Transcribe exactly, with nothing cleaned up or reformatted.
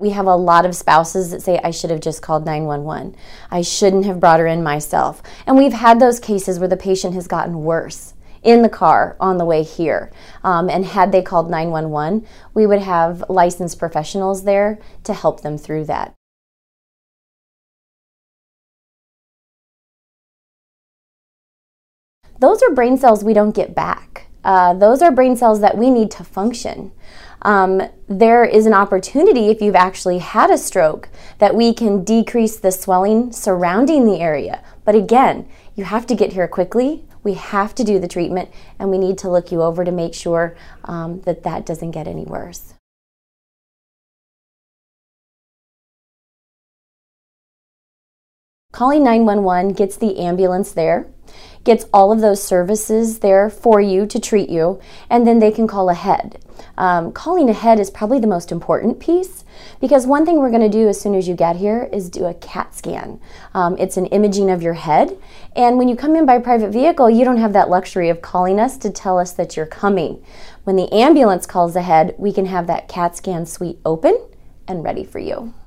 We have a lot of spouses that say, I should have just called nine one one. I shouldn't have brought her in myself. And we've had those cases where the patient has gotten worse in the car on the way here. Um, and had they called nine one one, we would have licensed professionals there to help them through that. Those are brain cells we don't get back. Uh, those are brain cells that we need to function. Um, there is an opportunity, if you've actually had a stroke, that we can decrease the swelling surrounding the area. But again, you have to get here quickly. We have to do the treatment, and we need to look you over to make sure um, that that doesn't get any worse. Calling nine one one gets the ambulance there, gets all of those services there for you to treat you, and then they can call ahead. Um, calling ahead is probably the most important piece, because one thing we're going to do as soon as you get here is do a CAT scan. Um, it's an imaging of your head, and when you come in by private vehicle, you don't have that luxury of calling us to tell us that you're coming. When the ambulance calls ahead, we can have that CAT scan suite open and ready for you.